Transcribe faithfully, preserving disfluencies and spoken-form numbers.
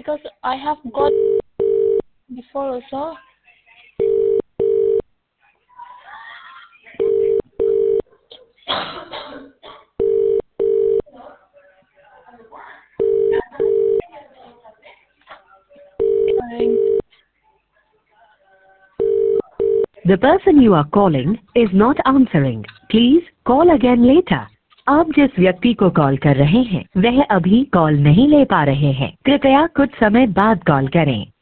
because I have got before also. The person you are calling is not answering. Please call again later. आप जिस व्यक्ति को call कर रहे हैं वह अभी कॉल नहीं ले पा रहे हैं। कृपया कुछ समय बाद कॉल करें।